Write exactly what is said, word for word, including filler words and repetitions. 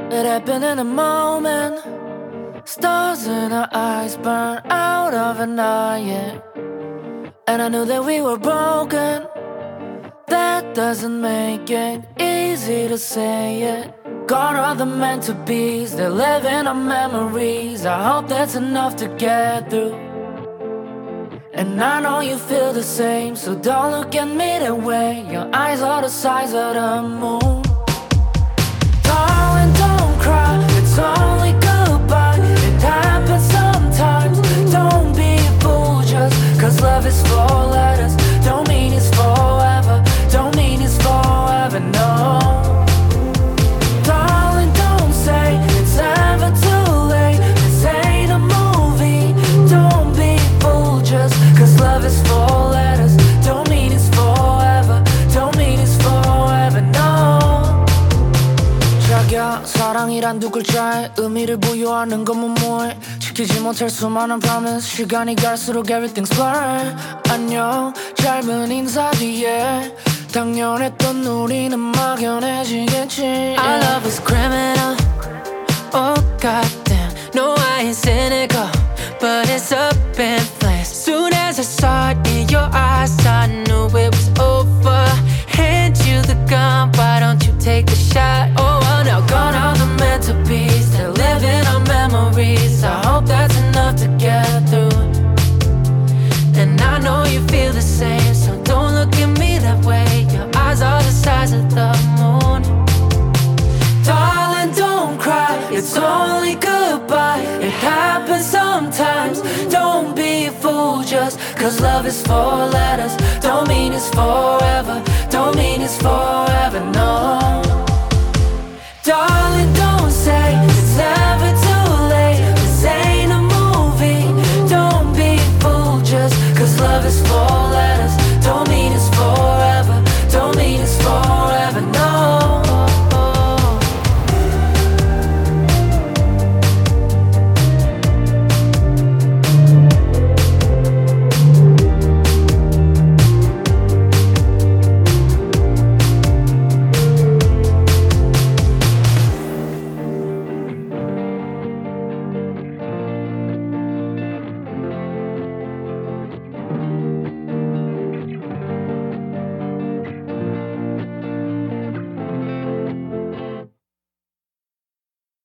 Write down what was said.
It happened in a moment. Stars in our eyes burn out of an eye, yeah. And I knew that we were broken. That doesn't make it easy to say it. Gone are the meant to be's, they live in our memories. I hope that's enough to get through. And I know you feel the same, so don't look at me that way. Your eyes are the size of the moon. Darling, don't cry, it's only goodbye. It happens sometimes. Don't be a fool just cause love is four letters. Don't mean it's forever, don't mean it's forever, no. Darling, don't say it's ever too late. This ain't a movie. Don't be a fool just cause love is four letters. Don't mean it's forever, don't mean it's forever, no. 자기야, 사랑이란 두 글자에 의미를 부여하는 건 뭐해. 지키지 못할 수많은 promise. 시간이 갈수록 everything's blurred. 안녕, 짧은 인사 뒤에 당연했던 우리는 막연해지겠지. Our love is criminal. Oh goddamn, no I ain't cynical, but it's up in flames. Soon as I saw it in your eyes, I knew it was over. Hand you the gun, why don't you take the shot? Oh well, now gone are the meant to be's, they live in our memories. I hope that's enough to get through. And I know you feel the same, so don't look at me that way. Your eyes are the size of the moon. Darling, don't cry, it's only goodbye. It happens sometimes. Don't be a fool just cause love is four letters. Don't mean it's forever, don't mean it's forever, no. Darling,